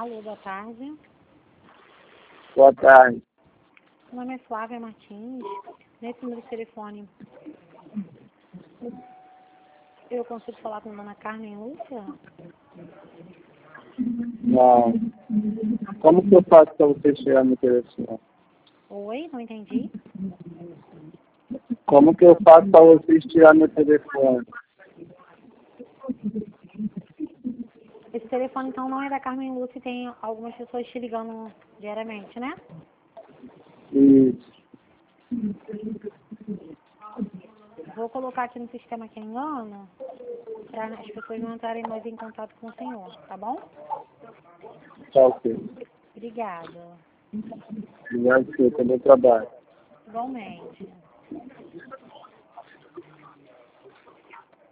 Alô, boa tarde. Boa tarde. Meu nome é Flávia Martins. Nesse número de telefone, eu consigo falar com a dona Carmen Lúcia? Não. Como que eu faço para você chegar no telefone? Oi, não entendi. Como que eu faço para você tirar meu telefone? Esse telefone, então, não é da Carmen Lúcia e tem algumas pessoas te ligando diariamente, né? Isso. Vou colocar aqui no sistema que é engano, para as pessoas não entrarem mais em contato com o senhor, tá bom? Tá ok. Obrigada. Obrigado, senhor, pelo trabalho. Igualmente.